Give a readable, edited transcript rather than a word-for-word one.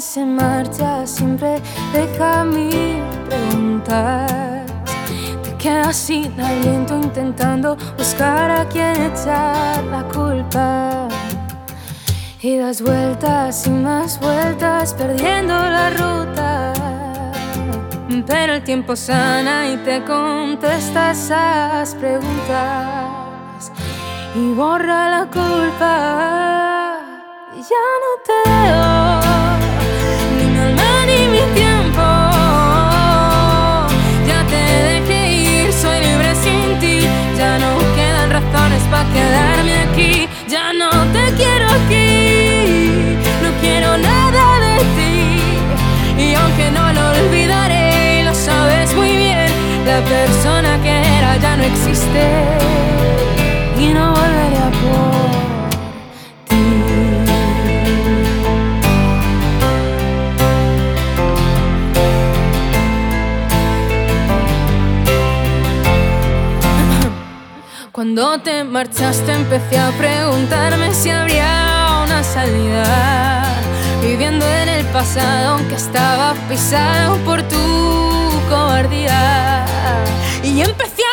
quien se marcha siempre deja mil preguntas. Te quedas sin aliento intentando buscar a quien echar la culpa. Y das vueltas y más vueltas perdiendo la ruta. Pero el tiempo sana y te contesta esas preguntas y borra la culpa. Y ya no te doy ni mi alma ni mi tiempo. Ya te dejé ir, soy libre sin ti. Ya no quedan razones para quedarme aquí. Ya no te quiero aquí, no quiero nada de ti. Y aunque no lo olvidaré, lo sabes muy bien, la persona que era ya no existe y no volveré a por ti. Cuando te marchaste empecé a preguntarme si habría una salida, viviendo en el pasado aunque estaba pisado por tu cobardía. Y empecé